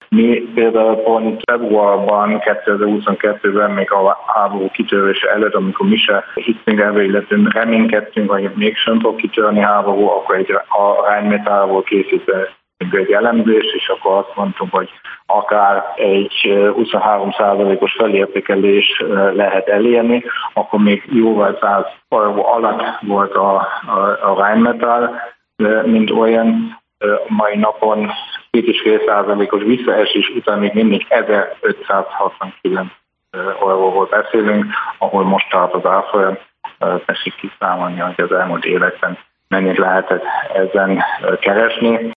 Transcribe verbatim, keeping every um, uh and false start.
Mi például pont februárban, kétezer-huszonkettőben, még a háború kitörése előtt, amikor mi se hittünk ebbe, illetve reménykedtünk, hogy mégsem fog kitörni háború, akkor egy, a Rheinmetallból készített egy elemzés, és akkor azt mondtuk, hogy akár egy huszonhárom százalékos felértékelés lehet elérni, akkor még jóval száz euró alatt volt a, a, a Rheinmetall, mint olyan. Mai napon két egész öt százalékos visszaesés után még mindig ezerötszázhatvankilenc euróról beszélünk, ahol most tart az árfolyam. Tessék kiszámolni, hogy az elmúlt években mennyit lehetett ezen keresni.